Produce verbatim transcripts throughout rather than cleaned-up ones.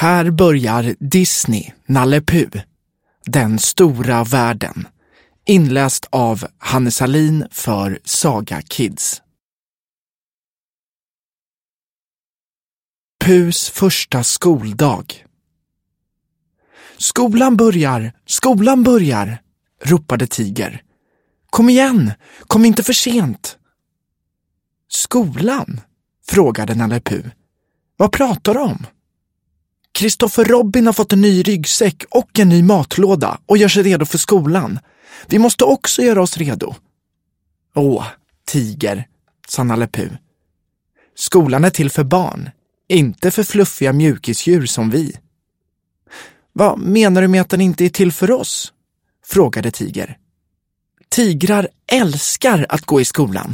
Här börjar Disney, Nalle Puh, den stora världen, inläst av Hanne Salin för Saga Kids. Puhs första skoldag. Skolan börjar, skolan börjar, ropade Tiger. Kom igen, kom inte för sent. Skolan? Frågade Nalle Puh. Vad pratar du om? Christopher Robin har fått en ny ryggsäck och en ny matlåda och gör sig redo för skolan. Vi måste också göra oss redo. Åh, Tiger, sa Nalle Puh. Skolan är till för barn, inte för fluffiga mjukisdjur som vi. Vad menar du med att den inte är till för oss? Frågade Tiger. Tigrar älskar att gå i skolan.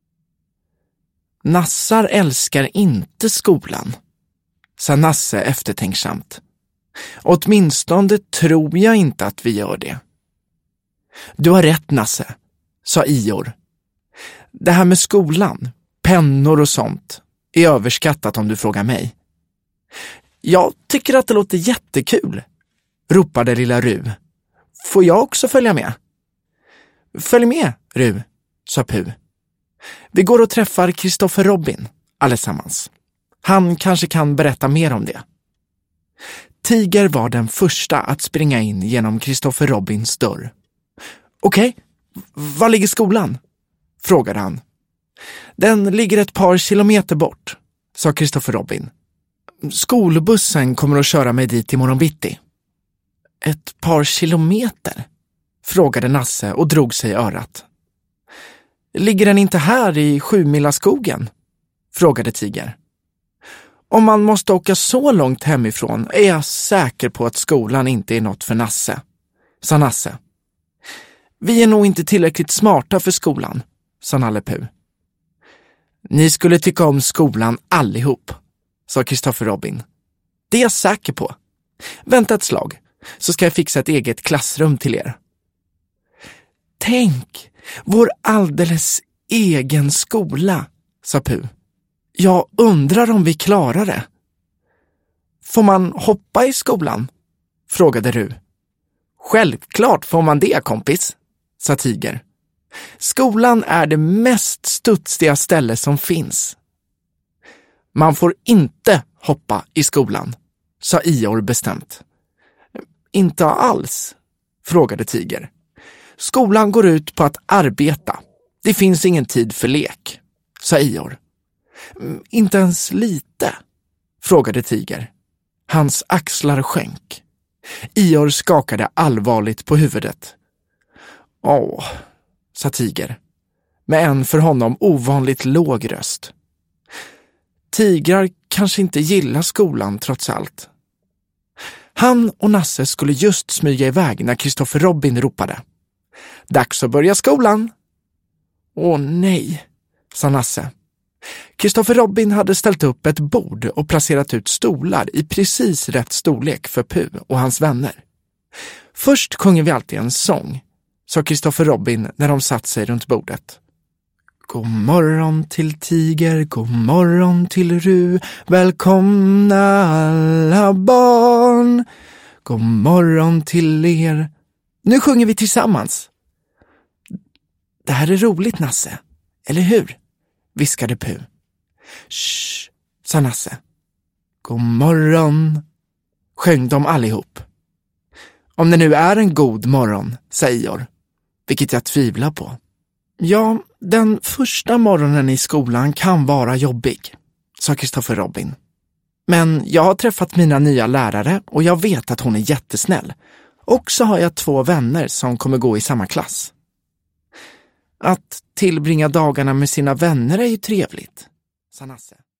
Nassar älskar inte skolan, sa Nasse eftertänksamt. Åtminstone tror jag inte att vi gör det. Du har rätt, Nasse, sa Ior. Det här med skolan, pennor och sånt, är överskattat om du frågar mig. Jag tycker att det låter jättekul, ropade lilla Ru. Får jag också följa med? Följ med, Ru, sa Puh. Vi går och träffar Christopher Robin, allesammans. Han kanske kan berätta mer om det. Tiger var den första att springa in genom Christopher Robins dörr. Okej, var ligger skolan? Frågade han. Den ligger ett par kilometer bort, sa Christopher Robin. Skolbussen kommer att köra mig dit imorgon bitti. Ett par kilometer? Frågade Nasse och drog sig i örat. Ligger den inte här i Sjumilaskogen? Frågade Tiger. Om man måste åka så långt hemifrån är jag säker på att skolan inte är något för Nasse, sa Nasse. Vi är nog inte tillräckligt smarta för skolan, sa Nalle Puh. Ni skulle tycka om skolan allihop, sa Christopher Robin. Det är jag säker på. Vänta ett slag, så ska jag fixa ett eget klassrum till er. Tänk, vår alldeles egen skola, sa Puh. Jag undrar om vi klarar det. Får man hoppa i skolan? Frågade Ru. Självklart får man det, kompis, sa Tiger. Skolan är det mest studstiga ställe som finns. Man får inte hoppa i skolan, sa Ior bestämt. Inte alls, frågade Tiger. Skolan går ut på att arbeta. Det finns ingen tid för lek, sa Ior. Inte ens lite, frågade Tiger. Hans axlar sjönk. Ior skakade allvarligt på huvudet. Åh, sa Tiger, med en för honom ovanligt låg röst. Tigrar kanske inte gillar skolan trots allt. Han och Nasse skulle just smyga iväg när Christopher Robin ropade. Dags att börja skolan. Åh nej, sa Nasse. Christopher Robin hade ställt upp ett bord och placerat ut stolar i precis rätt storlek för Puh och hans vänner. Först sjunger vi alltid en sång, sa Christopher Robin när de satt sig runt bordet. God morgon till Tiger, god morgon till Ru, välkomna alla barn. God morgon till er. Nu sjunger vi tillsammans. Det här är roligt, Nasse, eller hur? Viskade Puh. Shh, sa Nasse. God morgon, sjöng de allihop. Om det nu är en god morgon, säger Ior, vilket jag tvivlar på. Ja, den första morgonen i skolan kan vara jobbig, sa Christopher Robin. Men jag har träffat mina nya lärare och jag vet att hon är jättesnäll. Och så har jag två vänner som kommer gå i samma klass. Att tillbringa dagarna med sina vänner är ju trevligt, sa Nasse.